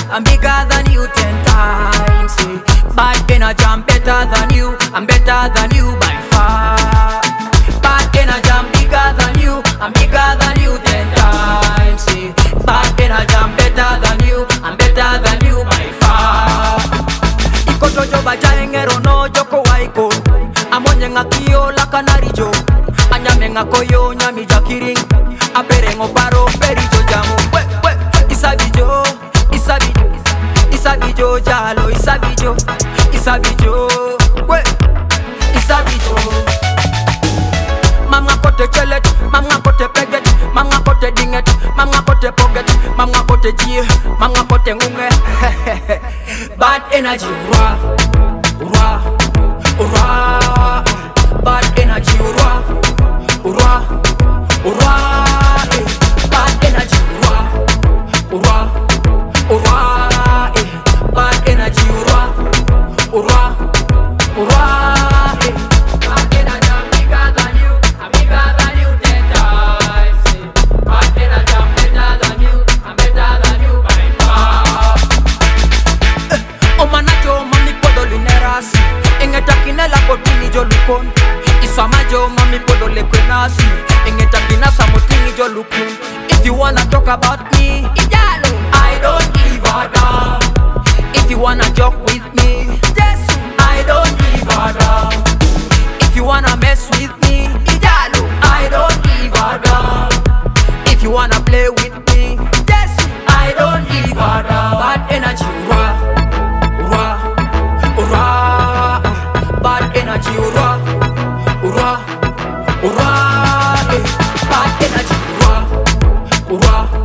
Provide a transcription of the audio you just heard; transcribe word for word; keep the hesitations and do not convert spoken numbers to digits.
I'm bigger than you ten times. eh. Bad energy, I'm better than you. I'm better than you by far. Bad energy, I'm bigger than you. I'm bigger than you ten times. eh. Bad energy, I'm better than you. I'm better than you by far. Iko jojo bajaengero no joko waiko. Amonye ngakio la kanarijo. Anyame ngakoyo nyami jakiring. Aperengo paro perijo jamu. We we isabijo, isabijo, isabijo jalo, isabijo, isabijo. We isabijo. Mama kote chelet, mama kote peget, mama kote dinget, mama kote poget, mama kote jie, mama kote ngunge. Bad energy, ura, ura, ura. Bad energy, ura, ura, ura. eh. Bad energy, ura, ura, ura. eh. Bad energy, ura, ura, ura. eh. Bad energy, I'm bigger than you. I'm bigger than you ten times. eh. Bad energy, I'm better than you. I'm better than you by far. O manajo mami podo linerasi. Engetakine la potini jo lukon. Isamajo mami podo le kwenasi. Engetakina samotini jo lukun. If you wanna talk about me, ijalo, I don't give a damn. If you wanna joke with me, yes, I don't give a damn. If you wanna mess with me, ijalo, I don't give a damn. If you wanna play with me, yes, I don't give a damn. Bad energy, ura, ura, ura. Bad energy, ura, ura, ura. eh. Bad energy, ura, ura.